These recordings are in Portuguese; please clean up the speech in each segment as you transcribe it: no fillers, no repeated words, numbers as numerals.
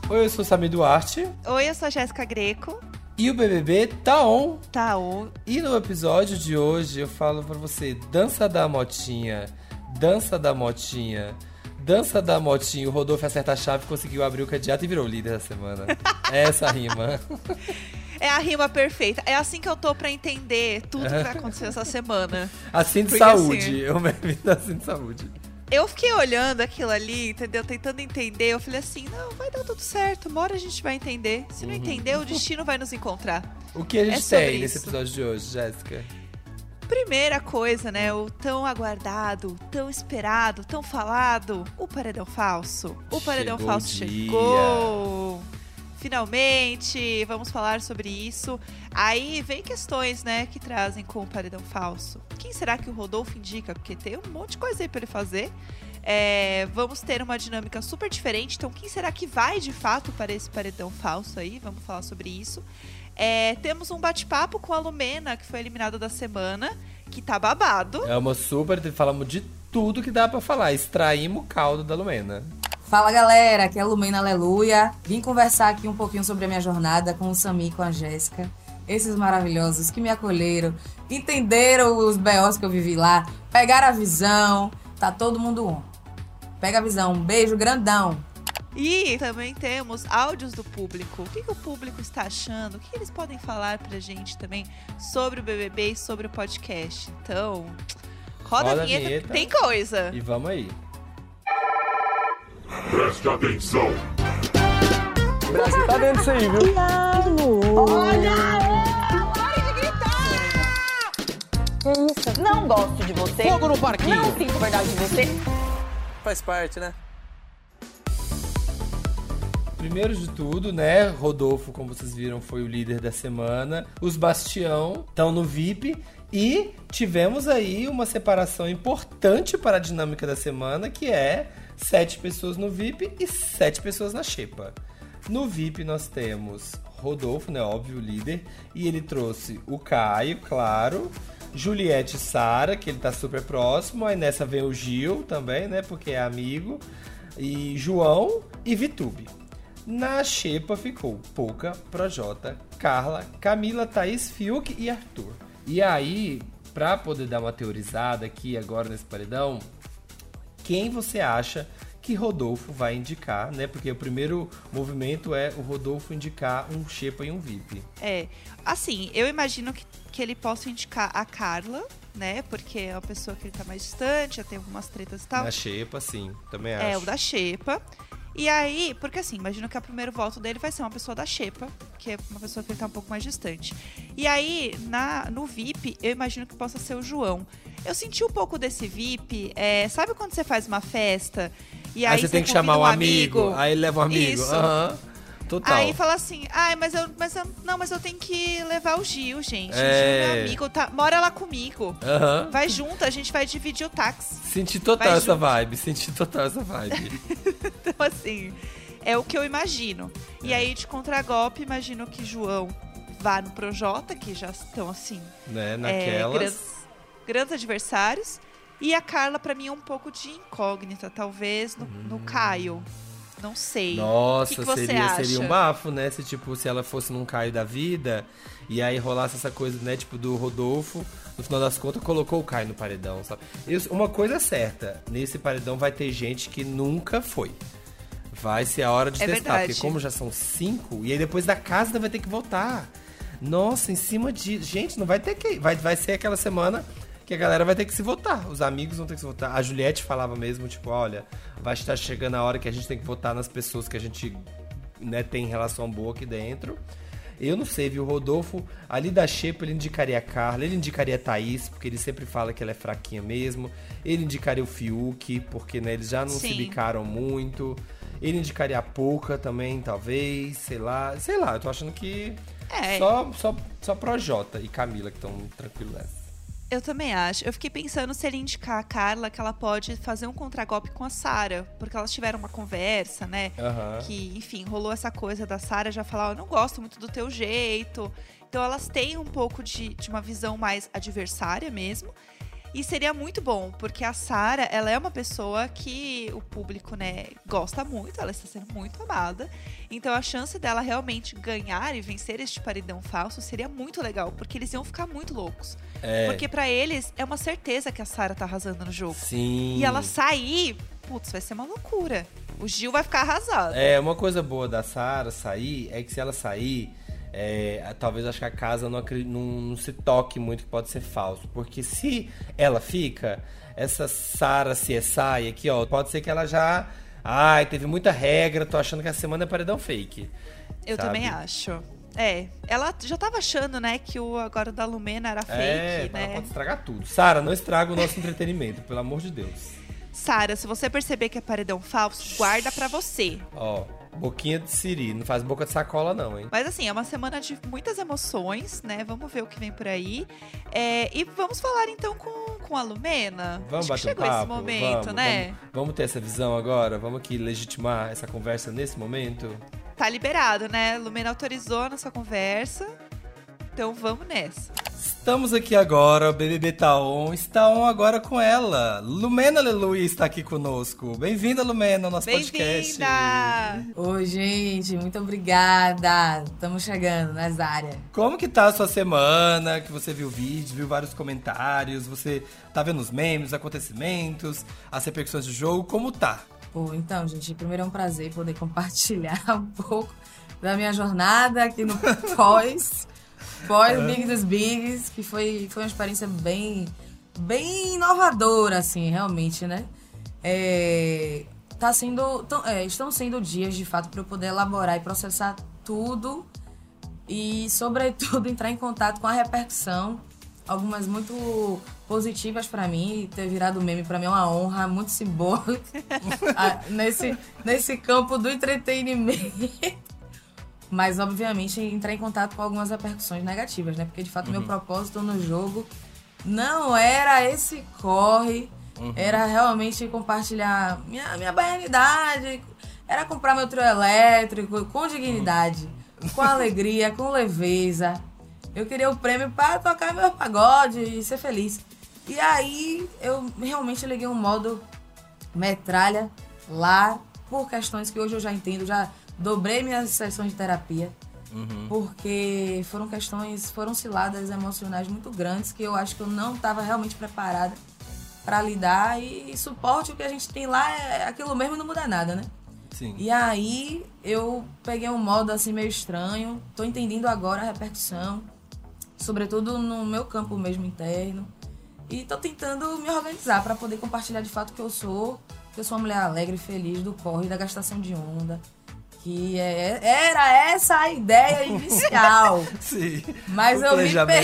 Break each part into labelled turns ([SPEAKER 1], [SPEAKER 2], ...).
[SPEAKER 1] Oi, eu sou o Samir Duarte.
[SPEAKER 2] Oi, eu sou a Jéssica Greco.
[SPEAKER 1] E o BBB tá on.
[SPEAKER 2] Tá on.
[SPEAKER 1] E no episódio de hoje eu falo pra você, dança da motinha, dança da motinha, dança da motinha. O Rodolfo acerta a chave, conseguiu abrir o cadeado e virou líder da semana. É essa a rima.
[SPEAKER 2] É a rima perfeita. É assim que eu tô pra entender tudo que vai acontecer essa semana.
[SPEAKER 1] Assim de
[SPEAKER 2] porque,
[SPEAKER 1] saúde,
[SPEAKER 2] assim,
[SPEAKER 1] eu me evito assim de saúde.
[SPEAKER 2] Eu fiquei olhando aquilo ali, entendeu? Tentando entender. Eu falei assim, não, vai dar tudo certo. Uma hora a gente vai entender. Se não entender, o destino vai nos encontrar.
[SPEAKER 1] O que a gente
[SPEAKER 2] sobre
[SPEAKER 1] tem nesse
[SPEAKER 2] isso.
[SPEAKER 1] episódio de hoje, Jéssica?
[SPEAKER 2] Primeira coisa, né? O tão aguardado, tão esperado, tão falado. O paredão falso. O paredão
[SPEAKER 1] Chegou
[SPEAKER 2] falso
[SPEAKER 1] o dia.
[SPEAKER 2] chegou. Finalmente, vamos falar sobre isso. Aí vem questões, né, que trazem com o paredão falso. Quem será que o Rodolfo indica? Porque tem um monte de coisa aí pra ele fazer. Vamos ter uma dinâmica super diferente. Então, quem será que vai de fato para esse paredão falso aí? Vamos falar sobre isso. Temos um bate-papo com a Lumena, que foi eliminada da semana, que tá babado.
[SPEAKER 1] É uma super, falamos de tudo que dá pra falar. Extraímos o caldo da Lumena.
[SPEAKER 3] Fala galera, aqui é a Lumena Aleluia. Vim conversar aqui um pouquinho sobre a minha jornada com o Samir e com a Jéssica. Esses maravilhosos que me acolheram, entenderam os B.O.s que eu vivi lá, pegaram a visão, tá todo mundo on. Pega a visão, um beijo grandão.
[SPEAKER 2] E também temos áudios do público. O que o público está achando? O que eles podem falar pra gente também sobre o BBB e sobre o podcast? Então, roda a vinheta, que tem coisa.
[SPEAKER 1] E vamos aí.
[SPEAKER 4] Preste atenção!
[SPEAKER 1] O Brasil tá dentro disso aí, viu?
[SPEAKER 5] Olha! Pare de gritar! Que isso? Não gosto de você.
[SPEAKER 6] Fogo no parquinho.
[SPEAKER 5] Não sinto verdade de você.
[SPEAKER 6] Faz parte, né?
[SPEAKER 1] Primeiro de tudo, né, Rodolfo, como vocês viram, foi o líder da semana. Os Bastião estão no VIP e tivemos aí uma separação importante para a dinâmica da semana, que é 7 pessoas no VIP e 7 pessoas na xepa. No VIP nós temos Rodolfo, né, óbvio, o líder, e ele trouxe o Caio, claro, Juliette e Sara, que ele tá super próximo, aí nessa vem o Gil também, né, porque é amigo, e João e Vitube. Na xepa ficou Pouca, Projota, Carla, Camila, Thaís, Fiuk e Arthur. E aí, pra poder dar uma teorizada aqui agora nesse paredão, quem você acha que Rodolfo vai indicar, né? Porque o primeiro movimento é o Rodolfo indicar um xepa e um VIP.
[SPEAKER 2] Assim, eu imagino que ele possa indicar a Carla, né? Porque é uma pessoa que ele tá mais distante, já tem algumas tretas e tal.
[SPEAKER 1] Na xepa, sim, também acho.
[SPEAKER 2] É, o da xepa. E aí, porque assim, imagino que o primeiro voto dele vai ser uma pessoa da xepa, que é uma pessoa que ele tá um pouco mais distante. E aí, no VIP, eu imagino que possa ser o João. Eu senti um pouco desse VIP, sabe quando você faz uma festa e aí
[SPEAKER 1] você tem que chamar um amigo, aí ele leva um amigo.
[SPEAKER 2] Isso.
[SPEAKER 1] Total.
[SPEAKER 2] Aí fala assim, mas eu tenho que levar o Gil, gente. O Gil é meu amigo, mora lá comigo. Vai junto, a gente vai dividir o táxi.
[SPEAKER 1] Senti total essa vibe.
[SPEAKER 2] Então, assim, é o que eu imagino. E aí, de contragolpe, imagino que João vá no Projota, que já estão, assim,
[SPEAKER 1] né, naquelas.
[SPEAKER 2] Grandes adversários. E a Carla, pra mim, é um pouco de incógnita. Talvez no Caio. Não sei.
[SPEAKER 1] Nossa,
[SPEAKER 2] o que você
[SPEAKER 1] seria
[SPEAKER 2] acha?
[SPEAKER 1] um bafo, né? Se ela fosse num Caio da vida e aí rolasse essa coisa, né? Tipo, do Rodolfo, no final das contas, colocou o Caio no paredão, sabe? Uma coisa é certa, nesse paredão vai ter gente que nunca foi. Vai ser a hora de testar,
[SPEAKER 2] verdade.
[SPEAKER 1] porque como já são 5, e aí depois da casa vai ter que voltar. Nossa, em cima de... Gente, não vai ter que... Vai ser aquela semana que a galera vai ter que se votar. Os amigos vão ter que se votar. A Juliette falava mesmo, tipo, olha, vai estar chegando a hora que a gente tem que votar nas pessoas que a gente, né, tem relação boa aqui dentro. Eu não sei, viu? O Rodolfo, ali da xepa, ele indicaria a Carla, ele indicaria a Thaís, porque ele sempre fala que ela é fraquinha mesmo. Ele indicaria o Fiuk, porque, né, eles já não se bicaram muito. Ele indicaria a Pouca também, talvez, sei lá, eu tô achando que só Projota e Camila que estão tranquilos nessa.
[SPEAKER 2] Eu também acho. Eu fiquei pensando se ele indicar a Carla, que ela pode fazer um contragolpe com a Sara, porque elas tiveram uma conversa, né? Que, enfim, rolou essa coisa da Sara já falar, eu não gosto muito do teu jeito. Então elas têm um pouco de uma visão mais adversária mesmo. E seria muito bom, porque a Sarah, ela é uma pessoa que o público, né, gosta muito, ela está sendo muito amada. Então a chance dela realmente ganhar e vencer este paredão falso seria muito legal, porque eles iam ficar muito loucos. Porque pra eles é uma certeza que a Sarah tá arrasando no jogo.
[SPEAKER 1] Sim.
[SPEAKER 2] E ela sair, putz, vai ser uma loucura. O Gil vai ficar arrasado.
[SPEAKER 1] Uma coisa boa da Sarah sair é que se ela sair, talvez acho que a casa não se toque muito que pode ser falso. Porque se ela fica, essa Sarah CSI aqui, ó, pode ser que ela já... Ai, teve muita regra, tô achando que a semana é paredão fake.
[SPEAKER 2] Eu também acho. Ela já tava achando, né, que o agora da Lumena era fake, né?
[SPEAKER 1] Ela pode estragar tudo. Sarah, não estraga o nosso entretenimento, pelo amor de Deus.
[SPEAKER 2] Sarah, se você perceber que é paredão falso, guarda pra você.
[SPEAKER 1] Ó, boquinha de siri, não faz boca de sacola não, hein?
[SPEAKER 2] Mas assim, é uma semana de muitas emoções, né? Vamos ver o que vem por aí. E vamos falar então com a Lumena.
[SPEAKER 1] Vamos
[SPEAKER 2] Acho que
[SPEAKER 1] bater um
[SPEAKER 2] chegou
[SPEAKER 1] papo?
[SPEAKER 2] esse momento, né?
[SPEAKER 1] Vamos ter essa visão agora? Vamos aqui legitimar essa conversa nesse momento?
[SPEAKER 2] Tá liberado, né? Lumena autorizou a nossa conversa. Então vamos nessa.
[SPEAKER 1] Estamos aqui agora, o BBB tá on agora com ela. Lumena Aleluia está aqui conosco. Bem-vinda, Lumena, ao nosso podcast.
[SPEAKER 2] Bem-vinda!
[SPEAKER 3] Oi, gente, muito obrigada. Estamos chegando nas áreas.
[SPEAKER 1] Como que tá a sua semana? Que você viu vídeos, viu vários comentários, você tá vendo os memes, os acontecimentos, as repercussões do jogo, como tá?
[SPEAKER 3] Pô, então, gente, primeiro é um prazer poder compartilhar um pouco da minha jornada aqui no pós Big dos Bigs, que foi uma experiência bem inovadora, assim, realmente, né? Estão sendo dias, de fato, para eu poder elaborar e processar tudo e, sobretudo, entrar em contato com a repercussão. Algumas muito positivas pra mim, ter virado meme pra mim é uma honra muito simbólica nesse campo do entretenimento. Mas, obviamente, entrar em contato com algumas repercussões negativas, né? Porque, de fato, meu propósito no jogo não era esse corre, era realmente compartilhar minha baianidade, era comprar meu trio elétrico com dignidade, com alegria, com leveza. Eu queria o prêmio para tocar meu pagode e ser feliz. E aí, eu realmente liguei um modo metralha lá, por questões que hoje eu já entendo, já dobrei minhas sessões de terapia, porque foram ciladas emocionais muito grandes que eu acho que eu não estava realmente preparada para lidar, e suporte o que a gente tem lá é aquilo mesmo, não muda nada, né?
[SPEAKER 1] Sim.
[SPEAKER 3] E aí eu peguei um modo assim meio estranho, tô entendendo agora a repercussão, sobretudo no meu campo mesmo interno, e tô tentando me organizar para poder compartilhar de fato que eu sou uma mulher alegre, feliz, do corre, da gastação de onda, que era essa a ideia inicial.
[SPEAKER 1] Sim.
[SPEAKER 3] Mas eu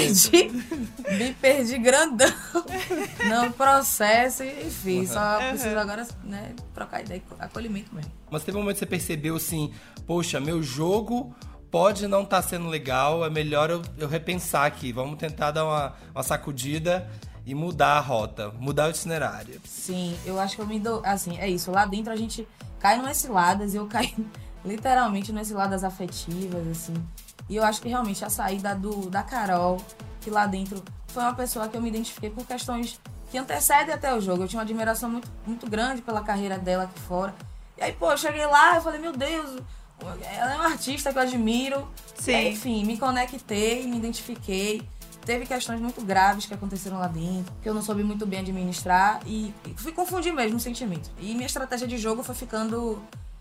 [SPEAKER 3] me perdi grandão no processo, e enfim, só preciso agora, né, trocar ideia, acolhimento mesmo.
[SPEAKER 1] Mas teve um momento que você percebeu assim, poxa, meu jogo pode não estar sendo legal, é melhor eu repensar aqui, vamos tentar dar uma sacudida e mudar a rota, mudar o itinerário.
[SPEAKER 3] Sim, eu acho que eu me dou, assim, é isso, lá dentro a gente cai numas ciladas, e eu caí literalmente numas ciladas afetivas, assim, e eu acho que realmente a saída da Carol, que lá dentro foi uma pessoa que eu me identifiquei por questões que antecedem até o jogo. Eu tinha uma admiração muito, muito grande pela carreira dela aqui fora, e aí, pô, eu cheguei lá, eu falei, meu Deus, ela é uma artista que eu admiro.
[SPEAKER 2] Sim.
[SPEAKER 3] E, enfim, me conectei, me identifiquei. Teve questões muito graves que aconteceram lá dentro, que eu não soube muito bem administrar, e fui confundir mesmo o sentimento. E minha estratégia de jogo foi ficando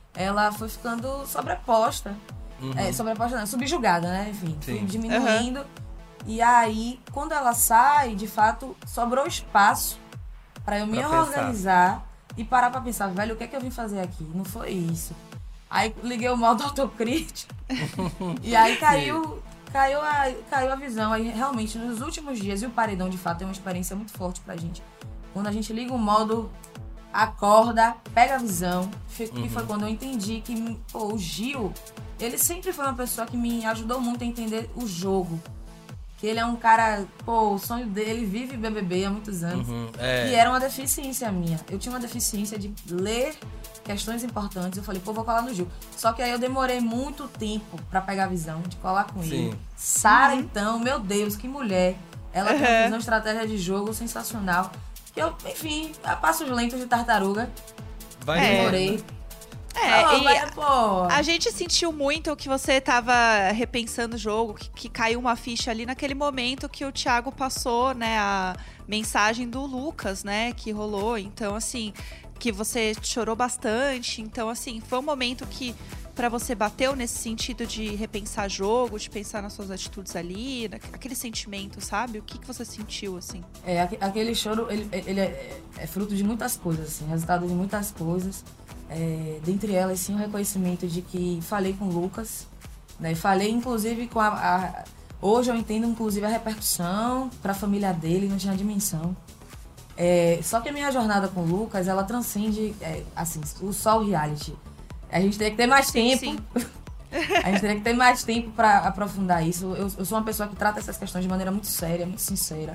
[SPEAKER 3] sobreposta. Sobreposta não, subjugada, né? Enfim, fui diminuindo. E aí, quando ela sai, de fato, sobrou espaço pra eu me organizar e parar pra pensar, velho, o que é que eu vim fazer aqui? Não foi isso. Aí liguei o modo autocrítica e aí caiu a visão. Aí realmente, nos últimos dias, e o paredão de fato é uma experiência muito forte pra gente. Quando a gente liga o modo, acorda, pega a visão, que foi quando eu entendi que o Gil, ele sempre foi uma pessoa que me ajudou muito a entender o jogo. Que ele é um cara, o sonho dele, vive BBB há muitos anos. E era uma deficiência minha. Eu tinha uma deficiência de ler questões importantes. Eu falei, vou colar no Gil. Só que aí eu demorei muito tempo pra pegar a visão, de colar com ele. Sarah, então, meu Deus, que mulher. Ela tem uma visão estratégia de jogo sensacional. Que eu, enfim, a passos lentos de tartaruga. Demorei.
[SPEAKER 2] A gente sentiu muito que você tava repensando o jogo, que caiu uma ficha ali naquele momento que o Thiago passou, né, a mensagem do Lucas, né, que rolou. Então, assim, que você chorou bastante. Então, assim, foi um momento que pra você bateu nesse sentido de repensar jogo, de pensar nas suas atitudes ali, aquele sentimento, sabe? O que você sentiu, assim?
[SPEAKER 3] Aquele choro, ele é fruto de muitas coisas, assim, resultado de muitas coisas. Dentre elas, sim, o reconhecimento de que falei com o Lucas, né? Falei, inclusive, com hoje eu entendo, inclusive, a repercussão para a família dele, não tinha dimensão. Só que a minha jornada com o Lucas, ela transcende, assim, só o reality. A gente teria que ter mais tempo.
[SPEAKER 2] Sim.
[SPEAKER 3] A gente teria que ter mais tempo para aprofundar isso. Eu sou uma pessoa que trata essas questões de maneira muito séria, muito sincera.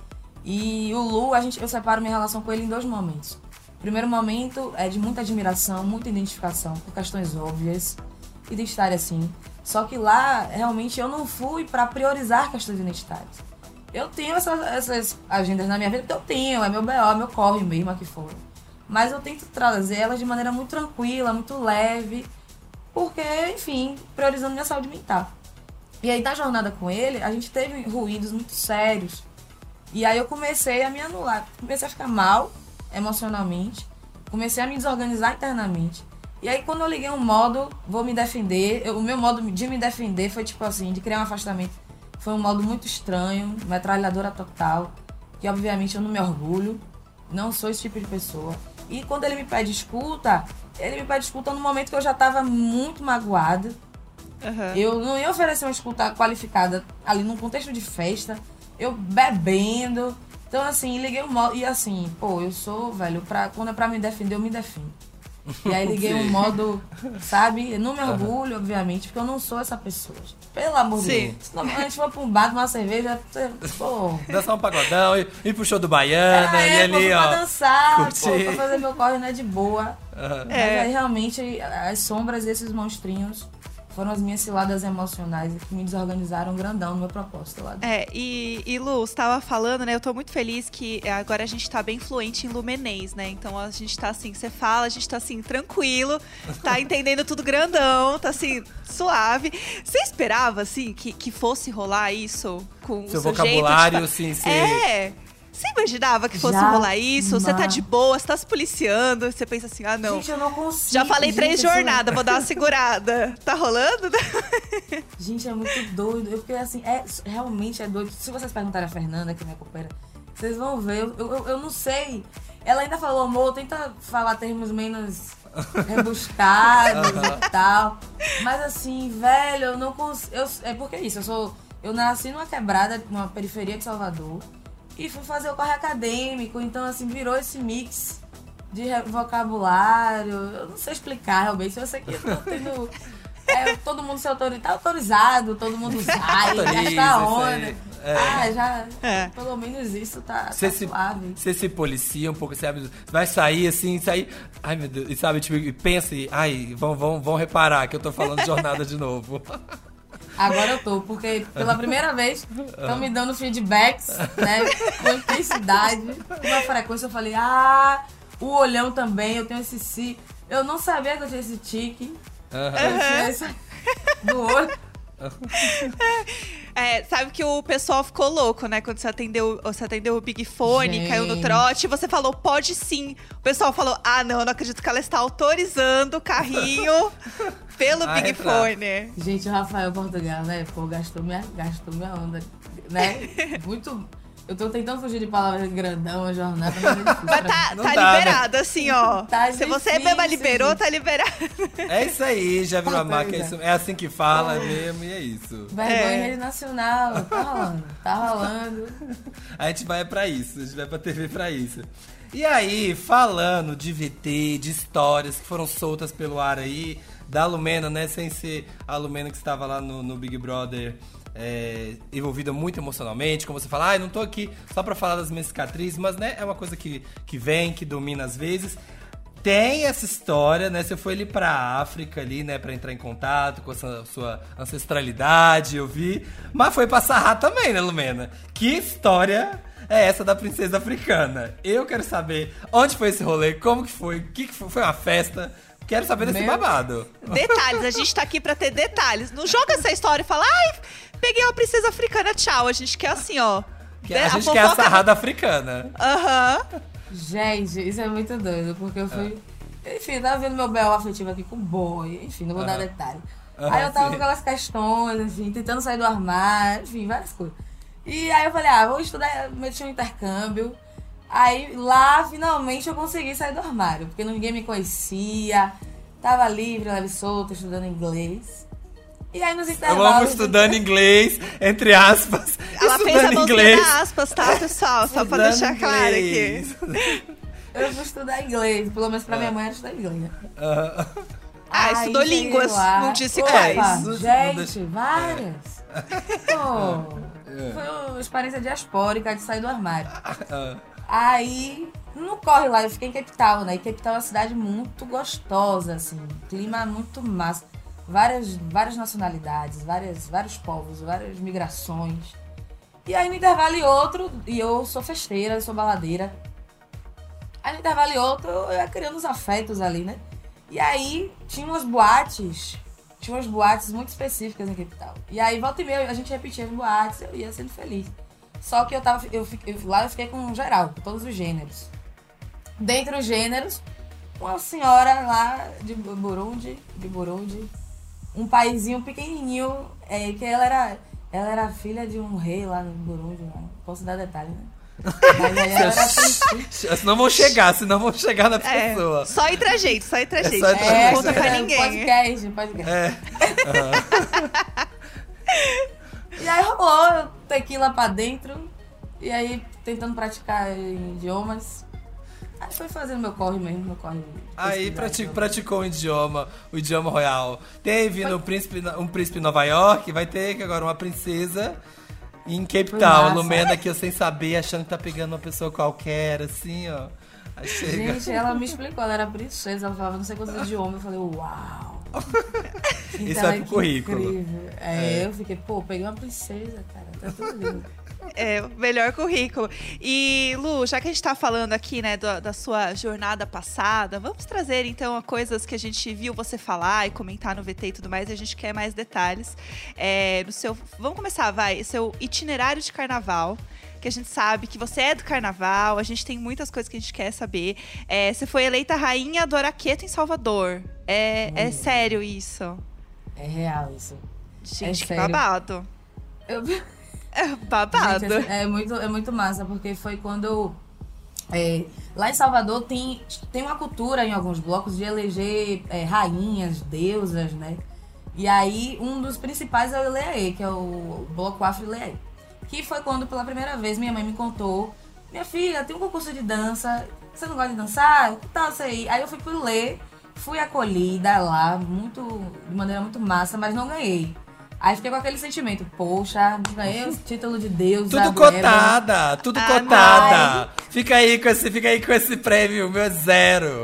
[SPEAKER 3] E o Lu, eu separo minha relação com ele em 2 momentos. O primeiro momento é de muita admiração, muita identificação, por questões óbvias, identitárias sim. Só que lá, realmente, eu não fui para priorizar questões identitárias. Eu tenho essas agendas na minha vida, porque eu tenho, é meu BO, é meu corre mesmo aqui fora. Mas eu tento trazer elas de maneira muito tranquila, muito leve, porque, enfim, priorizando minha saúde mental. E aí, na jornada com ele, a gente teve ruídos muito sérios. E aí eu comecei a me anular, comecei a ficar mal emocionalmente, comecei a me desorganizar internamente. E aí, quando eu liguei um modo, vou me defender, o meu modo de me defender foi tipo assim, de criar um afastamento. Foi um modo muito estranho, metralhadora total, que obviamente eu não me orgulho, não sou esse tipo de pessoa. E quando ele me pede escuta no momento que eu já estava muito magoada. Eu não ia oferecer uma escuta qualificada ali num contexto de festa, eu bebendo. Então, assim, liguei um modo. E assim, eu sou, velho, quando é pra me defender, eu me defendo. E aí liguei um modo, sabe? Eu não me orgulho, obviamente, porque eu não sou essa pessoa. Pelo amor de Deus. Se a gente for pra um bar, tomar uma cerveja,
[SPEAKER 1] dançar um pagodão, ir pro show do Baiana, e ali,
[SPEAKER 3] pra dançar,
[SPEAKER 1] curtir.
[SPEAKER 3] Pra fazer meu corre, né, de boa. Mas aí, realmente, as sombras desses monstrinhos foram as minhas ciladas emocionais que me desorganizaram grandão no meu propósito lá.
[SPEAKER 2] E Lu, você tava falando, né? Eu tô muito feliz que agora a gente tá bem fluente em lumenês, né? Então a gente tá assim, você fala, a gente tá assim, tranquilo, tá entendendo tudo grandão, tá assim, suave. Você esperava, assim, que fosse rolar isso com o seu
[SPEAKER 1] vocabulário,
[SPEAKER 2] jeito?
[SPEAKER 1] Sim, sim.
[SPEAKER 2] Você imaginava que fosse rolar isso? Você tá de boa, você tá se policiando, você pensa assim, não.
[SPEAKER 3] Gente, eu não consigo.
[SPEAKER 2] Já falei 3 jornadas, vou dar uma segurada. Tá rolando?
[SPEAKER 3] Gente, é muito doido. Porque assim, realmente é doido. Se vocês perguntarem a Fernanda, que é minha companheira, vocês vão ver. Eu não sei. Ela ainda falou, amor, tenta falar termos menos rebuscados e tal. Mas assim, velho, eu não consigo. É porque é isso, eu nasci numa quebrada, numa periferia de Salvador. E fui fazer o corre acadêmico, então assim, virou esse mix de vocabulário. Eu não sei explicar realmente, eu sei que eu tô tendo... todo mundo tá autorizado, todo mundo sai, gasta onda. Pelo menos isso tá suave.
[SPEAKER 1] Você se policia um pouco, sabe? Vai sair assim, ai meu Deus, e sabe, tipo, e pensa, vão reparar que eu tô falando de jornada de novo.
[SPEAKER 3] Agora eu tô, porque pela primeira vez estão me dando feedbacks, né, com intensidade, com uma frequência. Eu falei, o olhão também, eu tenho esse eu não sabia que eu tinha esse tique, eu tinha esse do olho.
[SPEAKER 2] Sabe que o pessoal ficou louco, né? Quando você atendeu o Big Fone, caiu no trote, você falou, pode sim. O pessoal falou, não, eu não acredito que ela está autorizando o carrinho pelo Big Fone.
[SPEAKER 3] Gente, o Rafael Portugal, né? Gastou minha onda, né? Muito... Eu tô tentando fugir de palavras grandão, jornada, mas é difícil.
[SPEAKER 2] Mas tá liberado, né? Assim, ó. Se você mesmo liberou, tá liberado.
[SPEAKER 1] É isso aí, já virou a marca. É assim que fala mesmo, e é isso.
[SPEAKER 3] Vergonha em rede nacional, tá rolando.
[SPEAKER 1] A gente vai pra isso, a gente vai pra TV pra isso. E aí, falando de VT, de histórias que foram soltas pelo ar aí, da Lumena, né? Sem ser a Lumena que estava lá no Big Brother... envolvida muito emocionalmente, como você fala, eu não tô aqui só pra falar das minhas cicatrizes, mas né, é uma coisa que vem, que domina às vezes. tem essa história, né? Você foi ali pra África ali, né? Pra entrar em contato com essa sua ancestralidade, eu vi. Mas foi pra sarrar também, né, Lumena? Que história é essa da princesa africana? Eu quero saber onde foi esse rolê, como que foi, o que foi? Foi uma festa? Quero saber desse babado.
[SPEAKER 2] Detalhes, a gente tá aqui pra ter detalhes. Não joga essa história e fala, ai, peguei uma princesa africana, tchau. A gente quer assim, ó.
[SPEAKER 1] A gente quer a sarrada africana.
[SPEAKER 2] Aham.
[SPEAKER 3] Gente, isso é muito doido, porque eu fui... Enfim, eu tava vendo meu B.O. afetivo aqui com o boy, enfim, não vou dar detalhe. Aí eu tava com aquelas questões, enfim, tentando sair do armário, enfim, várias coisas. E aí eu falei, vou estudar, meti um intercâmbio. Aí lá, finalmente, eu consegui sair do armário, porque ninguém me conhecia, tava livre, leve solta, estudando inglês. E aí nos intervalos...
[SPEAKER 1] Eu amo estudando inglês, entre aspas.
[SPEAKER 2] Ela fez a mãozinha
[SPEAKER 1] inglês.
[SPEAKER 2] da aspas, tá, pessoal? Só pra deixar claro aqui.
[SPEAKER 3] Eu fui estudar inglês, pelo menos pra minha mãe era estudar inglês, né?
[SPEAKER 2] Estudou
[SPEAKER 3] cheguei
[SPEAKER 2] línguas,
[SPEAKER 3] lá.
[SPEAKER 2] não disse
[SPEAKER 3] Opa,
[SPEAKER 2] quais.
[SPEAKER 3] Gente, várias. Pô, foi uma experiência diaspórica de sair do armário. Aí, no corre lá, eu fiquei em Cape Town, né? E Cape Town é uma cidade muito gostosa, assim. Clima muito massa. Várias nacionalidades, vários povos, várias migrações. E aí, no intervalo e outro, e eu sou festeira, eu sou baladeira. Aí, no intervalo e outro, eu ia criando os afetos ali, né? E aí, tinha umas boates muito específicas em Cape Town. E aí, volta e meia, a gente repetia as boates, eu ia sendo feliz. Só que eu fiquei com geral, com todos os gêneros. Dentre os gêneros, uma senhora lá de Burundi, um paizinho pequenininho, que ela era filha de um rei lá no Burundi, não posso dar detalhe, né? Mas aí ela era
[SPEAKER 1] Senão vão chegar na pessoa.
[SPEAKER 2] Só entre a gente.
[SPEAKER 1] só entre a
[SPEAKER 2] Não
[SPEAKER 1] gente.
[SPEAKER 2] conta pra ninguém.
[SPEAKER 3] Podcast. E aí rolou tequila pra dentro, e aí tentando praticar em idiomas. Aí foi fazendo meu corre mesmo, meu corre.
[SPEAKER 1] Aí praticou o idioma royal. Teve no um príncipe em Nova York, vai ter agora uma princesa em Cape Town. Lumena aqui eu sem saber, achando que tá pegando uma pessoa qualquer, assim, ó. Aí chega.
[SPEAKER 3] Gente, ela me explicou, ela era princesa, ela falava não sei quantos idiomas, eu falei, uau.
[SPEAKER 1] Isso é pro currículo.
[SPEAKER 3] Incrível. Eu fiquei, peguei uma princesa, cara, tá tudo lindo.
[SPEAKER 2] É, o melhor currículo. E, Lu, já que a gente tá falando aqui, né, da sua jornada passada, vamos trazer, então, coisas que a gente viu você falar e comentar no VT e tudo mais, e a gente quer mais detalhes. Vamos começar, seu itinerário de carnaval, que a gente sabe que você é do carnaval, a gente tem muitas coisas que a gente quer saber. Você foi eleita rainha do Araqueto em Salvador. É sério isso?
[SPEAKER 3] É real isso.
[SPEAKER 2] Gente, que
[SPEAKER 3] sério.
[SPEAKER 2] babado. É babado.
[SPEAKER 3] Gente, é muito massa, porque foi quando... lá em Salvador tem uma cultura em alguns blocos de eleger rainhas, deusas, né? E aí, um dos principais é o Ileaê, que é o bloco Afro-Ileaê. Que foi quando, pela primeira vez, minha mãe me contou: minha filha, tem um concurso de dança, você não gosta de dançar? Que tal você ir? Aí eu fui pro Lê, fui acolhida lá, de maneira muito massa, mas não ganhei. Aí fiquei com aquele sentimento, poxa, ganhei o título de Deus.
[SPEAKER 1] Tudo cotada. Não. Fica aí com esse prêmio, meu é 0.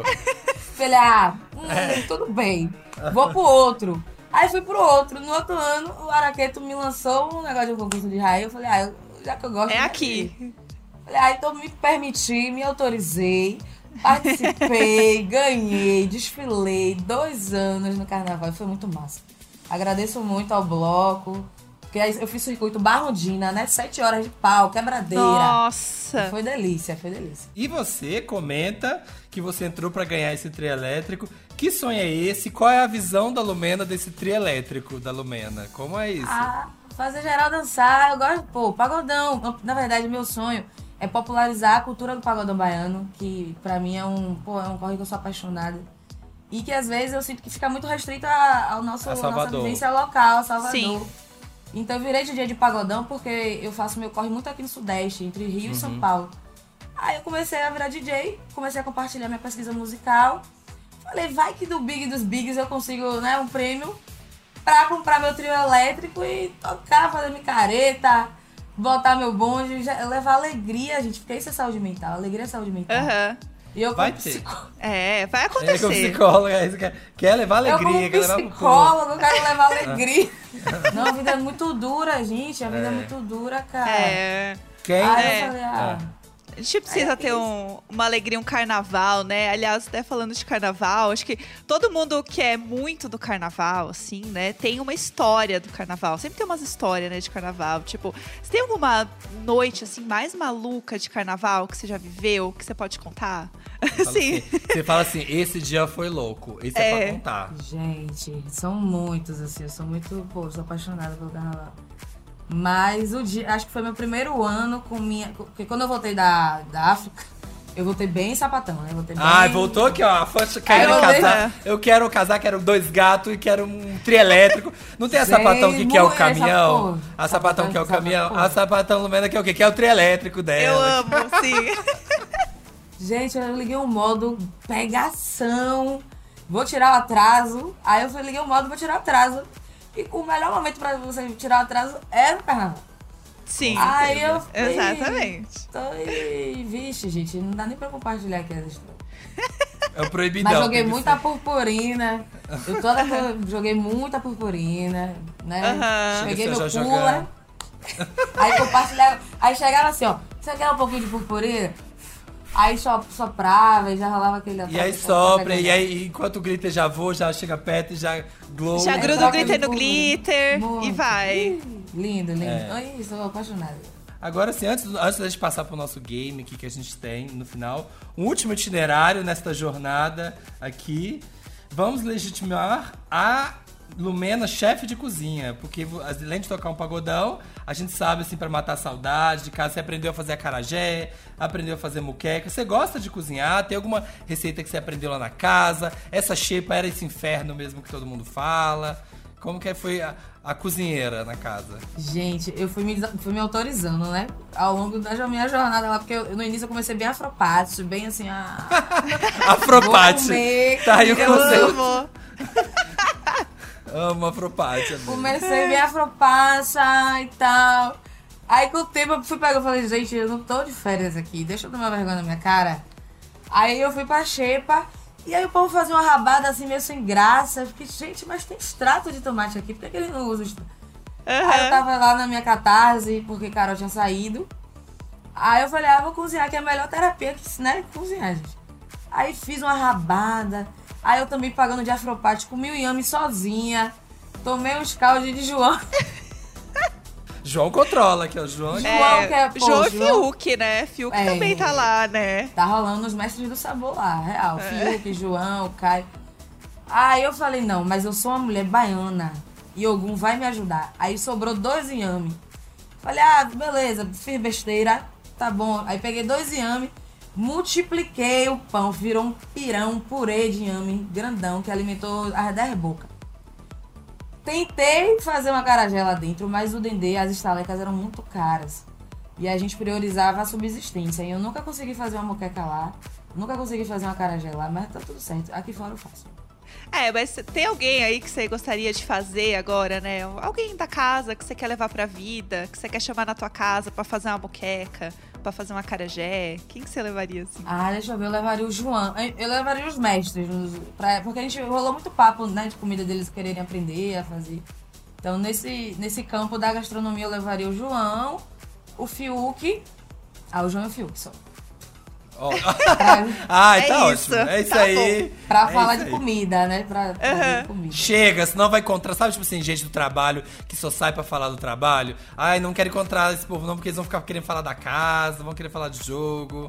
[SPEAKER 3] Falei, tudo bem, vou pro outro. Aí fui pro outro. No outro ano, o Araqueto me lançou um negócio de um concurso de raia. Eu falei, já que eu gosto...
[SPEAKER 2] É aqui.
[SPEAKER 3] Ir. Falei, então me permiti, me autorizei, participei, ganhei, desfilei 2 anos no carnaval. Foi muito massa. Agradeço muito ao bloco, porque eu fiz circuito Barrondina, né? 7 horas de pau, quebradeira.
[SPEAKER 2] Nossa!
[SPEAKER 3] Foi delícia.
[SPEAKER 1] E você comenta que você entrou pra ganhar esse trio elétrico. Que sonho é esse? Qual é a visão da Lumena desse trio elétrico da Lumena? Como é isso?
[SPEAKER 3] Fazer geral dançar. Eu gosto, pagodão. Na verdade, meu sonho é popularizar a cultura do pagodão baiano, que pra mim é um corre que eu sou apaixonada. E que às vezes eu sinto que fica muito restrito à nossa vivência local, Salvador.
[SPEAKER 2] Sim.
[SPEAKER 3] Então eu virei DJ de pagodão porque eu faço meu corre muito aqui no Sudeste, entre Rio e São Paulo. Aí eu comecei a virar DJ, comecei a compartilhar minha pesquisa musical. Falei, vai que do Big dos Bigs eu consigo, né, um prêmio pra comprar meu trio elétrico e tocar, fazer micareta, botar meu bonde, levar alegria, gente, porque isso é saúde mental, alegria é saúde mental.
[SPEAKER 2] Uhum.
[SPEAKER 3] E eu
[SPEAKER 1] Vai
[SPEAKER 3] como
[SPEAKER 1] ter.
[SPEAKER 3] psicólogo.
[SPEAKER 2] Vai
[SPEAKER 1] É, como
[SPEAKER 2] acontecer.
[SPEAKER 1] psicóloga, você quer levar
[SPEAKER 3] Eu
[SPEAKER 1] alegria,
[SPEAKER 3] como
[SPEAKER 1] quer levar pro povo.
[SPEAKER 3] psicólogo, quero levar alegria. Não, a vida é muito dura, gente. A vida é muito dura, cara.
[SPEAKER 1] Quem?
[SPEAKER 3] Aí eu falei,
[SPEAKER 2] A gente precisa ter uma alegria, um carnaval, né? Aliás, até falando de carnaval, acho que todo mundo que é muito do carnaval, assim, né? Tem uma história do carnaval. Sempre tem umas histórias, né, de carnaval. Tipo, você tem alguma noite, assim, mais maluca de carnaval que você já viveu, que você pode contar? Sim.
[SPEAKER 1] Você fala assim, esse dia foi louco. Esse é pra contar.
[SPEAKER 3] gente, são muitos, assim. Eu sou muito, sou apaixonada pelo carnaval. Mas o dia, acho que foi meu primeiro ano com minha... Porque quando eu voltei da África, eu voltei bem sapatão, né? Eu voltei bem...
[SPEAKER 1] Voltou aqui, ó. A fã querendo casar. Eu quero casar, quero 2 gatos e quero um trielétrico. Não tem a sapatão que quer o caminhão? A sapatão que é o caminhão. A sapatão Lumena que é o quê? Que é o trielétrico dela.
[SPEAKER 2] Eu amo, sim.
[SPEAKER 3] Gente, eu liguei o modo pegação. Vou tirar o atraso. Aí eu liguei o modo, vou tirar o atraso. E o melhor momento pra você tirar o atraso é no carnaval.
[SPEAKER 2] Sim.
[SPEAKER 3] Aí eu
[SPEAKER 2] Exatamente.
[SPEAKER 3] Vixe, gente, não dá nem pra compartilhar aqui essa história.
[SPEAKER 1] É o proibidão.
[SPEAKER 3] Mas joguei muita purpurina. Joguei muita purpurina, né? Peguei meu cooler. Aí compartilhava. Aí chegava assim, ó. Você quer um pouquinho de purpurina? Aí soprava e já rolava aquele...
[SPEAKER 1] E aí sopra, e aí enquanto o glitter já voa, já chega perto e já glow.
[SPEAKER 2] Já gruda o glitter no glitter e vai.
[SPEAKER 3] Lindo, lindo. Ai, sou apaixonada.
[SPEAKER 1] Agora sim, antes da gente passar pro nosso game aqui que a gente tem no final, um último itinerário nesta jornada aqui. Vamos legitimar a Lumena, chefe de cozinha, porque além de tocar um pagodão, a gente sabe, assim, pra matar a saudade de casa, você aprendeu a fazer acarajé, aprendeu a fazer muqueca, você gosta de cozinhar, tem alguma receita que você aprendeu lá na casa, essa xepa era esse inferno mesmo que todo mundo fala, como que foi a cozinheira na casa?
[SPEAKER 3] Gente, eu fui me autorizando, né, ao longo da minha jornada lá, porque no início eu comecei bem afropate, bem assim,
[SPEAKER 1] Afropate, tá aí o conceito.
[SPEAKER 2] Amo.
[SPEAKER 1] Amo afropate.
[SPEAKER 3] Comecei bem afropaixa e tal. Aí com o tempo eu fui pegar e falei, gente, eu não tô de férias aqui, deixa eu tomar vergonha na minha cara. Aí eu fui pra xepa, e aí o povo fazia uma rabada assim meio sem graça. Eu fiquei, gente, mas tem extrato de tomate aqui, por que ele não usa extrato? Aí eu tava lá na minha catarse, porque Carol tinha saído. Aí eu falei, vou cozinhar, que é a melhor terapia que, né, cozinhar, gente. Aí fiz uma rabada. Aí eu também pagando de afropate, comi o inhame sozinha. Tomei uns caldos de João.
[SPEAKER 1] João controla aqui, ó. João
[SPEAKER 3] que é,
[SPEAKER 2] João e Fiuk, né? Fiuk também tá lá, né?
[SPEAKER 3] Tá rolando os mestres do sabor lá, real. Fiuk, João, Caio. Aí eu falei, não, mas eu sou uma mulher baiana. E Ogum vai me ajudar. Aí sobrou 2 inhame. Falei, beleza, fiz besteira. Tá bom. Aí peguei 2 inhame. Multipliquei o pão, virou um pirão, um purê de inhame grandão que alimentou as 10 bocas. Tentei fazer uma acarajé lá dentro, mas o dendê, as estalecas eram muito caras. E a gente priorizava a subsistência. E eu nunca consegui fazer uma moqueca lá, nunca consegui fazer uma acarajé lá, mas tá tudo certo. Aqui fora eu faço.
[SPEAKER 2] Mas tem alguém aí que você gostaria de fazer agora, né? Alguém da casa que você quer levar pra vida, que você quer chamar na tua casa pra fazer uma moqueca, pra fazer uma acarajé? Quem que você levaria, assim?
[SPEAKER 3] Deixa eu ver, eu levaria o João. Eu levaria os mestres, porque a gente rolou muito papo, né, de comida deles quererem aprender a fazer. Então, nesse campo da gastronomia, eu levaria o João, o Fiuk. O João e o Fiuk só.
[SPEAKER 1] Oh. Tá
[SPEAKER 2] isso.
[SPEAKER 1] ótimo. É isso aí.
[SPEAKER 3] Bom. Pra falar de comida, né? Pra fazer de comida.
[SPEAKER 1] Chega, senão vai encontrar. Sabe, tipo assim, gente do trabalho que só sai pra falar do trabalho. Não quero encontrar esse povo não, porque eles vão ficar querendo falar da casa, vão querer falar de jogo.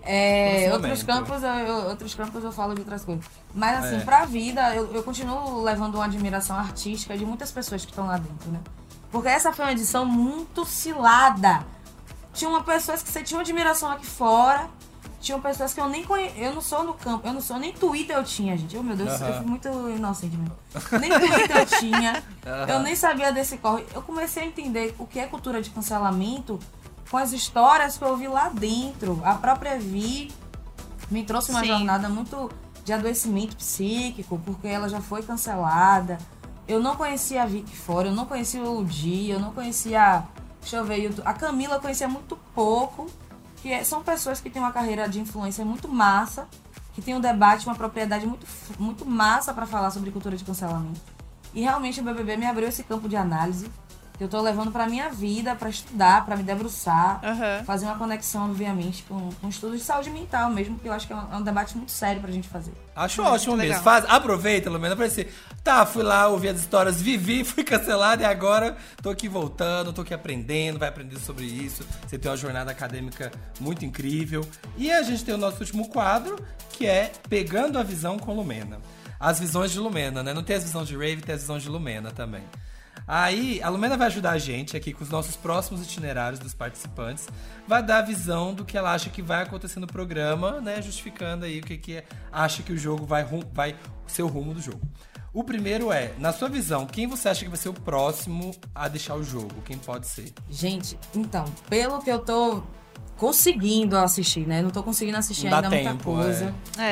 [SPEAKER 3] Outros campos eu falo de outras coisas. Mas assim, pra vida, eu continuo levando uma admiração artística de muitas pessoas que estão lá dentro, né? Porque essa foi uma edição muito cilada. Tinha pessoas que você tinha uma admiração aqui fora. Tinham pessoas que eu nem conheço. Eu não sou no campo, eu não sou, nem Twitter eu tinha, gente. Meu Deus, eu fui muito inocente mesmo. Nem Twitter eu tinha. Eu nem sabia desse corre. Eu comecei a entender o que é cultura de cancelamento com as histórias que eu vi lá dentro. A própria Vi me trouxe uma jornada muito de adoecimento psíquico, porque ela já foi cancelada. Eu não conhecia a Vi aqui fora, eu não conhecia o Di, eu não conhecia. Deixa eu ver, a Camila eu conhecia muito pouco. Que são pessoas que têm uma carreira de influência muito massa, que tem um debate, uma propriedade muito massa pra falar sobre cultura de cancelamento. E realmente o BBB me abriu esse campo de análise que eu tô levando pra minha vida, pra estudar, pra me debruçar, fazer uma conexão, obviamente, com estudos de saúde mental mesmo, que eu acho que é um debate muito sério pra gente fazer.
[SPEAKER 1] Acho ótimo mesmo. Aproveita, Lumena, pra dizer, fui lá, ouvi as histórias, vivi, fui cancelada e agora tô aqui voltando, tô aqui aprendendo, vai aprender sobre isso. Você tem uma jornada acadêmica muito incrível. E a gente tem o nosso último quadro, que é Pegando a Visão com Lumena. As visões de Lumena, né? Não tem as visões de Rave, tem as visões de Lumena também. Aí, a Lumena vai ajudar a gente aqui com os nossos próximos itinerários dos participantes. Vai dar a visão do que ela acha que vai acontecer no programa, né? Justificando aí o que acha que o jogo vai ser o rumo do jogo. O primeiro é, na sua visão, quem você acha que vai ser o próximo a deixar o jogo? Quem pode ser?
[SPEAKER 3] Gente, então, pelo que eu tô conseguindo assistir, né? Não tô conseguindo assistir ainda muita coisa.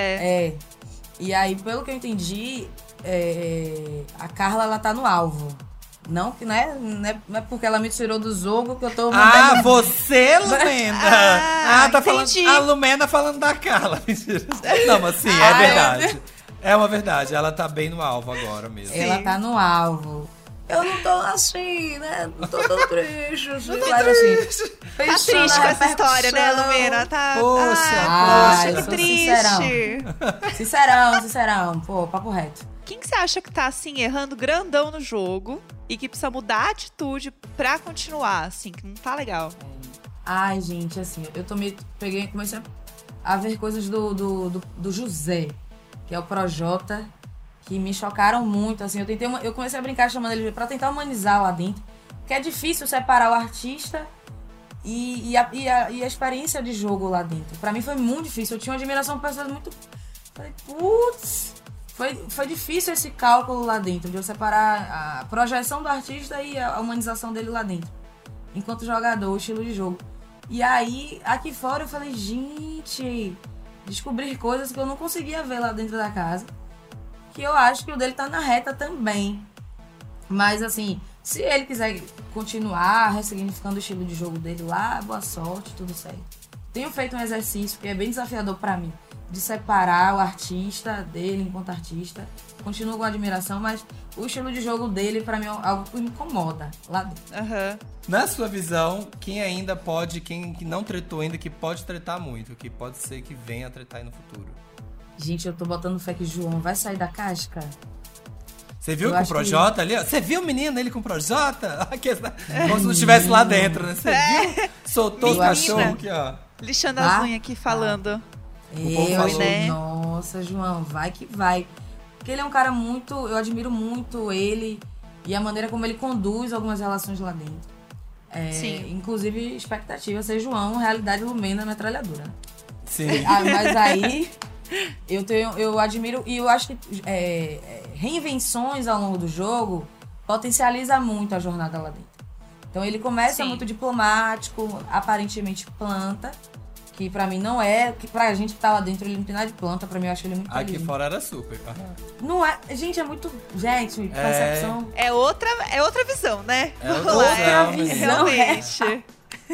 [SPEAKER 3] E aí, pelo que eu entendi, a Carla, ela tá no alvo. Não é porque ela me tirou do jogo que eu tô mandando...
[SPEAKER 1] Você, Lumena! Tá falando... A Lumena falando da Carla. Não, mas sim, é verdade. É uma verdade, ela tá bem no alvo agora mesmo.
[SPEAKER 3] Ela tá no alvo. Eu não tô assim, né? Não tô tão triste. Assim,
[SPEAKER 2] tá triste com essa história, né, Lumena? Tá...
[SPEAKER 3] Poxa,
[SPEAKER 2] que triste.
[SPEAKER 3] Sincerão. Pô, papo reto.
[SPEAKER 2] Quem que você acha que tá, assim, errando grandão no jogo e que precisa mudar a atitude pra continuar, assim, que não tá legal?
[SPEAKER 3] Ai, gente, assim, eu comecei a ver coisas do José, que é o Projota, que me chocaram muito, assim. Eu comecei a brincar chamando ele pra tentar humanizar lá dentro, porque é difícil separar o artista e a experiência de jogo lá dentro. Pra mim foi muito difícil, eu tinha uma admiração por pessoas muito... Falei, putz... Foi difícil esse cálculo lá dentro, de eu separar a projeção do artista e a humanização dele lá dentro. Enquanto jogador, o estilo de jogo. E aí, aqui fora, eu falei, gente, descobrir coisas que eu não conseguia ver lá dentro da casa. Que eu acho que o dele tá na reta também. Mas, assim, se ele quiser continuar ressignificando o estilo de jogo dele lá, boa sorte, tudo certo. Tenho feito um exercício que é bem desafiador pra mim, de separar o artista dele enquanto artista. Continuo com admiração, mas o estilo de jogo dele, pra mim, é algo que me incomoda lá dentro.
[SPEAKER 1] Na sua visão, quem ainda pode, quem que não tretou ainda, que pode tretar muito, que pode ser que venha a tretar aí no futuro?
[SPEAKER 3] Gente, eu tô botando fé que João vai sair da casca.
[SPEAKER 1] Você viu com o Projota ali? Você viu o menino, ele com o Projota? Como se não estivesse lá dentro, né? Você viu? Soltou os cachorros aqui, ó.
[SPEAKER 2] Lixando as unhas aqui, falando.
[SPEAKER 3] Nossa, João, vai que vai. Porque ele é um cara muito... Eu admiro muito ele e a maneira como ele conduz algumas relações lá dentro.
[SPEAKER 2] Sim.
[SPEAKER 3] Inclusive, expectativa ser João, realidade Lumena, metralhadora.
[SPEAKER 1] Sim.
[SPEAKER 3] Mas aí, eu admiro... E eu acho que reinvenções ao longo do jogo potencializa muito a jornada lá dentro. Então ele começa muito diplomático, aparentemente planta... Que pra mim não é, que pra gente que tá lá dentro ele não tem nada de planta, pra mim eu acho ele muito
[SPEAKER 1] Aqui
[SPEAKER 3] inteligente.
[SPEAKER 1] fora era super.
[SPEAKER 3] Não é, gente, é muito, gente, percepção.
[SPEAKER 2] É outra visão, né?
[SPEAKER 1] É outra
[SPEAKER 3] visão,
[SPEAKER 2] realmente.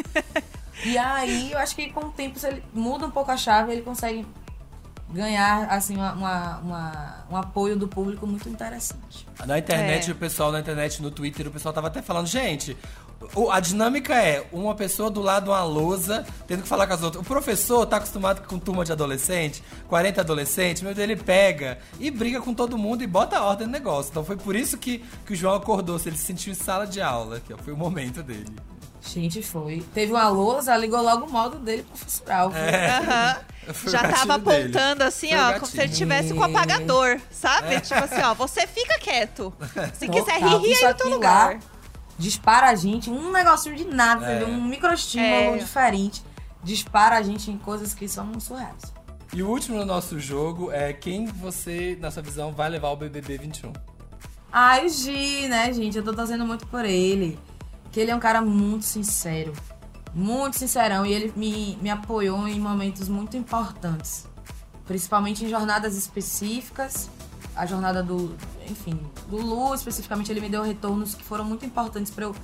[SPEAKER 3] E aí, eu acho que com o tempo, se ele muda um pouco a chave, ele consegue ganhar, assim, um apoio do público muito interessante.
[SPEAKER 1] Na internet, o pessoal no Twitter, o pessoal tava até falando, gente... A dinâmica é uma pessoa do lado de uma lousa tendo que falar com as outras. O professor tá acostumado com turma de adolescente, 40 adolescentes, meu Deus, ele pega e briga com todo mundo e bota a ordem no negócio. Então foi por isso que o João acordou, se ele se sentiu em sala de aula, que foi o momento dele.
[SPEAKER 3] Gente, foi. Teve uma lousa, ligou logo o modo dele professoral.
[SPEAKER 2] Já tava apontando assim, como se ele tivesse com o apagador, sabe? Tipo assim, você fica quieto. Se quiser rir aí no teu lugar.
[SPEAKER 3] Dispara a gente, um negocinho de nada, um microestímulo diferente, dispara a gente em coisas que são surreais.
[SPEAKER 1] E o último no nosso jogo é quem você, na sua visão, vai levar o BBB 21?
[SPEAKER 3] O Gi, né, gente? Eu tô torcendo muito por ele. Que ele é um cara muito sincero. Muito sincerão. E ele me apoiou em momentos muito importantes. Principalmente em jornadas específicas. A jornada do Lu, especificamente, ele me deu retornos que foram muito importantes para eu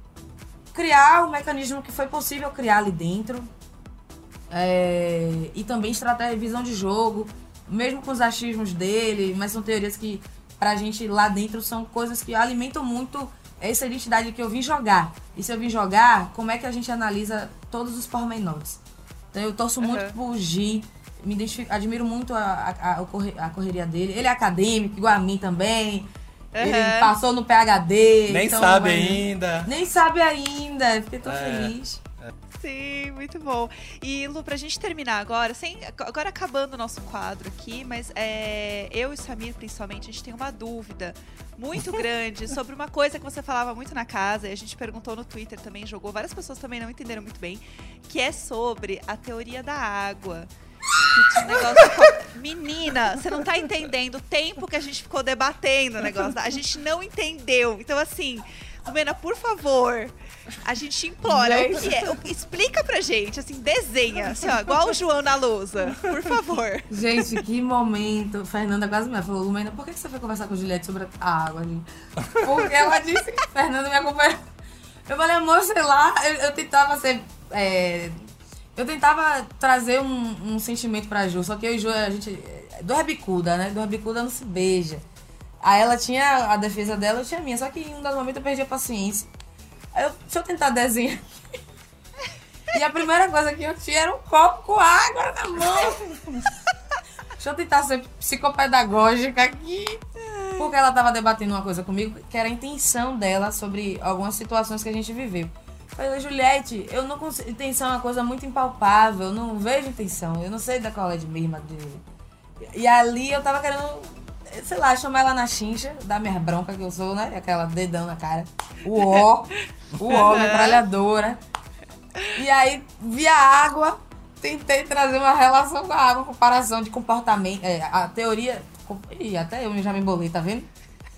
[SPEAKER 3] criar o mecanismo que foi possível criar ali dentro. E também estratégia, visão de jogo. mesmo com os achismos dele, mas são teorias que pra gente lá dentro são coisas que alimentam muito essa identidade que eu vim jogar. E se eu vim jogar, como é que a gente analisa todos os pormenores? Então eu torço muito por Gi, admiro muito a correria dele. Ele é acadêmico, igual a mim também. Ele passou no PhD.
[SPEAKER 1] Nem
[SPEAKER 3] então,
[SPEAKER 1] sabe ainda.
[SPEAKER 3] Nem sabe ainda, fiquei tão feliz.
[SPEAKER 2] Sim, muito bom. E, Lu, pra gente terminar agora, agora acabando o nosso quadro aqui, mas eu e o Samir, principalmente, a gente tem uma dúvida muito grande sobre uma coisa que você falava muito na casa, e a gente perguntou no Twitter também, jogou, várias pessoas também não entenderam muito bem, que é sobre a teoria da água. Que tinha um negócio Menina, você não tá entendendo o tempo que a gente ficou debatendo o negócio. A gente não entendeu. Então, assim, Lumena, por favor, a gente implora. O que é? Explica pra gente, assim, desenha, assim, ó, igual o João na lousa, por favor.
[SPEAKER 3] Gente, que momento. Fernanda quase me falou, Lumena, por que você foi conversar com a Juliette sobre a água, gente? Porque ela disse que Fernanda me acompanhou. Eu falei, amor, sei lá, eu tentava ser... Eu tentava trazer um sentimento pra Ju, só que eu e Ju, a gente... Do bicuda, né? Do bicuda não se beija. Aí ela tinha a defesa dela, eu tinha a minha. Só que em um dos momentos eu perdi a paciência. Aí deixa eu tentar desenhar. E a primeira coisa que eu tinha era um copo com água na mão. Deixa eu tentar ser psicopedagógica aqui. Porque ela tava debatendo uma coisa comigo, que era a intenção dela sobre algumas situações que a gente viveu. Eu falei, Juliette, eu não consigo... Intenção é uma coisa muito impalpável, eu não vejo intenção. Eu não sei da qual é de mesma dele. E ali eu tava querendo... Sei lá, chamar ela na chincha, dar minha bronca que eu sou, né? Aquela dedão na cara. O metralhadora. E aí, via água, tentei trazer uma relação com a água, comparação de comportamento. A teoria... Ih, até eu já me embolei, tá vendo?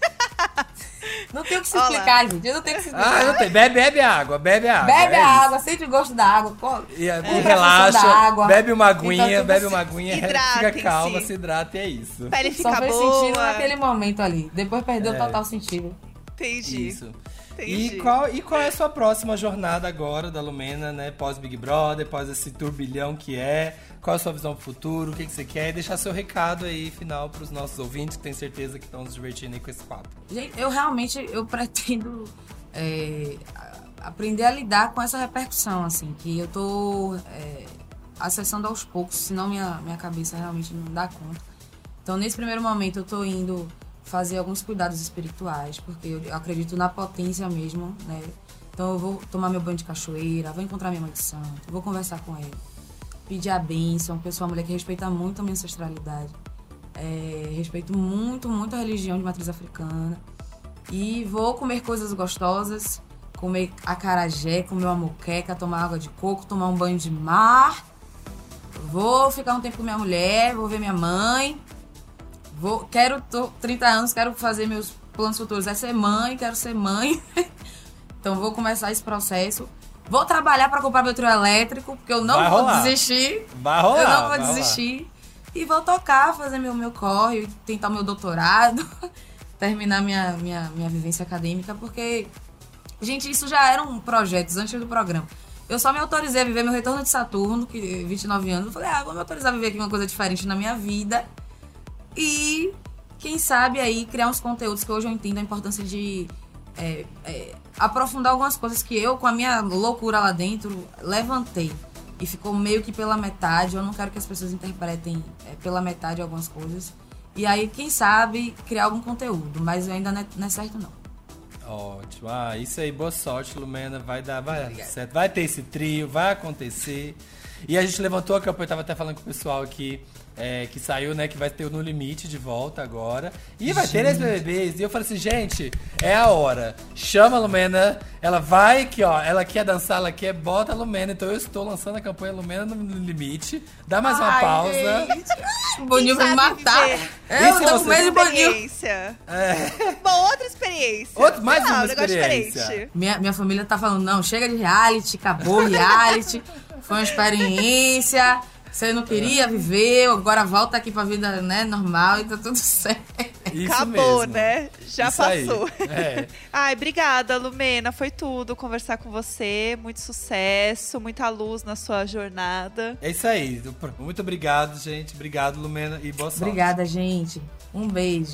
[SPEAKER 3] Não tem o que se explicar, gente. Eu não tenho o que se explicar.
[SPEAKER 1] Não tem. Bebe água.
[SPEAKER 3] Bebe a água, sente o gosto da água.
[SPEAKER 1] E relaxa,
[SPEAKER 3] água.
[SPEAKER 1] Bebe uma aguinha,
[SPEAKER 2] Hidratem-se.
[SPEAKER 1] fica calma, se hidrata e é isso.
[SPEAKER 2] Pele fica
[SPEAKER 3] Só fez
[SPEAKER 2] boa.
[SPEAKER 3] sentido naquele momento ali. Depois perdeu total sentido.
[SPEAKER 2] Entendi.
[SPEAKER 1] Isso.
[SPEAKER 2] Entendi.
[SPEAKER 1] E qual é a sua próxima jornada agora da Lumena, né? Pós Big Brother, pós esse turbilhão que é? Qual é a sua visão pro futuro? O que você quer? E deixar seu recado aí, final, pros nossos ouvintes, que tenho certeza que estão se divertindo aí com esse papo.
[SPEAKER 3] Gente, eu pretendo aprender a lidar com essa repercussão, assim, que eu tô acessando aos poucos, senão minha cabeça realmente não dá conta. Então, nesse primeiro momento, eu tô indo fazer alguns cuidados espirituais, porque eu acredito na potência mesmo, né? Então eu vou tomar meu banho de cachoeira, vou encontrar minha mãe de santo, vou conversar com ela, pedir a bênção, porque eu sou uma mulher que respeita muito a minha ancestralidade, respeito muito, muito a religião de matriz africana, e vou comer coisas gostosas, comer acarajé, comer uma moqueca, tomar água de coco, tomar um banho de mar, vou ficar um tempo com minha mulher, vou ver minha mãe. Tô 30 anos, quero fazer meus planos futuros. Quero ser mãe. Então vou começar esse processo. Vou trabalhar para comprar meu trio elétrico, porque eu não vou desistir.
[SPEAKER 1] Vai rolar.
[SPEAKER 3] Eu não vou desistir. E vou tocar, fazer meu corre, tentar o meu doutorado, terminar minha vivência acadêmica, porque, gente, isso já eram projetos antes do programa. Eu só me autorizei a viver meu retorno de Saturno, que 29 anos. Eu falei, vou me autorizar a viver aqui uma coisa diferente na minha vida. E, quem sabe, aí, criar uns conteúdos que hoje eu entendo a importância de aprofundar algumas coisas que eu, com a minha loucura lá dentro, levantei. E ficou meio que pela metade. Eu não quero que as pessoas interpretem pela metade algumas coisas. E aí, quem sabe, criar algum conteúdo. Mas ainda não é certo, não.
[SPEAKER 1] Ótimo. Isso aí, boa sorte, Lumena. Vai certo. Vai ter esse trio, vai acontecer. E a gente levantou a campanha, eu tava até falando com o pessoal aqui, que saiu, né, que vai ter o No Limite de volta agora. E vai ter ex-BBBs. E eu falei assim, gente, é a hora. Chama a Lumena, ela vai aqui, ó, ela quer dançar, ela quer, bota a Lumena. Então eu estou lançando a campanha Lumena no Limite. Dá mais uma pausa.
[SPEAKER 3] Boninho vai me matar. Eu tô com medo de Boninho.
[SPEAKER 2] Bom, outra experiência.
[SPEAKER 1] Mais uma experiência.
[SPEAKER 2] Diferente.
[SPEAKER 3] Minha família tá falando, não, chega de reality, acabou reality. Foi uma experiência, você não queria viver, agora volta aqui pra vida, né, normal e tá tudo certo.
[SPEAKER 1] Isso
[SPEAKER 2] Acabou,
[SPEAKER 1] mesmo.
[SPEAKER 2] né? Já
[SPEAKER 1] Isso aí.
[SPEAKER 2] passou.
[SPEAKER 1] É.
[SPEAKER 2] Ai, obrigada, Lumena. Foi tudo conversar com você. Muito sucesso, muita luz na sua jornada.
[SPEAKER 1] É isso aí. Muito obrigado, gente. Obrigado, Lumena, e boa sorte.
[SPEAKER 3] Obrigada, gente. Um beijo.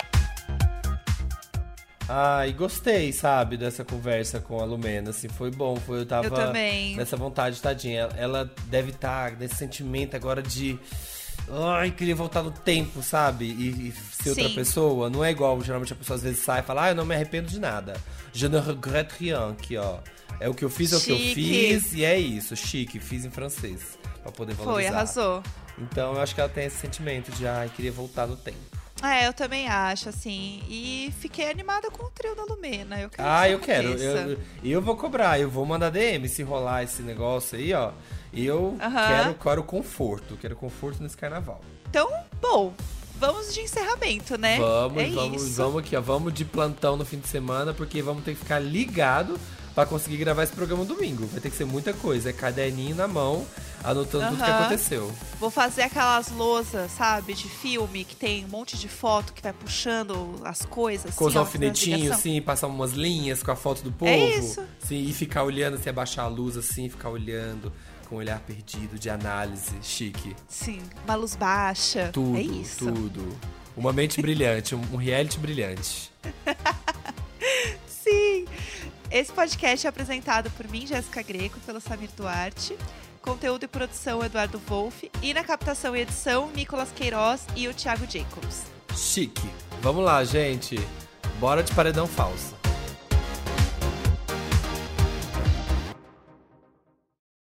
[SPEAKER 1] E gostei, sabe, dessa conversa com a Lumena, assim, foi bom, eu tava
[SPEAKER 2] Eu também.
[SPEAKER 1] nessa vontade, tadinha, ela deve estar nesse sentimento agora de, queria voltar no tempo, sabe, e ser outra
[SPEAKER 2] Sim.
[SPEAKER 1] pessoa, não é igual, geralmente a pessoa às vezes sai e fala, eu não me arrependo de nada, je ne regrette rien, aqui ó, é o que eu fiz, é o que eu
[SPEAKER 2] Chique.
[SPEAKER 1] fiz, e é isso, chique, fiz em francês, pra poder valorizar.
[SPEAKER 2] Foi, arrasou.
[SPEAKER 1] Então eu acho que ela tem esse sentimento de, queria voltar no tempo.
[SPEAKER 2] Eu também acho, assim. E fiquei animada com o trio da Lumena. Eu quero que
[SPEAKER 1] Eu
[SPEAKER 2] isso
[SPEAKER 1] quero.
[SPEAKER 2] aconteça.
[SPEAKER 1] Eu vou cobrar, eu vou mandar DM se rolar esse negócio aí, ó. Eu
[SPEAKER 2] Aham.
[SPEAKER 1] quero conforto nesse carnaval.
[SPEAKER 2] Então, bom, vamos de encerramento, né?
[SPEAKER 1] Vamos,
[SPEAKER 2] isso.
[SPEAKER 1] vamos aqui, ó. Vamos de plantão no fim de semana, porque vamos ter que ficar ligado pra conseguir gravar esse programa domingo. Vai ter que ser muita coisa. É caderninho na mão, anotando tudo que
[SPEAKER 2] Aham.
[SPEAKER 1] aconteceu.
[SPEAKER 2] Vou fazer aquelas lousas, sabe, de filme, que tem um monte de foto que vai puxando as coisas.
[SPEAKER 1] Com os
[SPEAKER 2] assim, ó,
[SPEAKER 1] alfinetinhos,
[SPEAKER 2] navegação.
[SPEAKER 1] assim, passar umas linhas com a foto do povo.
[SPEAKER 2] isso.
[SPEAKER 1] Sim, e ficar olhando, assim, abaixar a luz, assim, ficar olhando com um olhar perdido, de análise, chique.
[SPEAKER 2] Sim, uma luz baixa.
[SPEAKER 1] Tudo,
[SPEAKER 2] é isso.
[SPEAKER 1] tudo. Uma mente brilhante, um reality brilhante.
[SPEAKER 2] Sim! Esse podcast é apresentado por mim, Jéssica Greco, e pelo Samir Duarte. Conteúdo e produção, Eduardo Wolff. E na captação e edição, Nicolas Queiroz e o Thiago Jacobs.
[SPEAKER 1] Chique. Vamos lá, gente. Bora de paredão falso.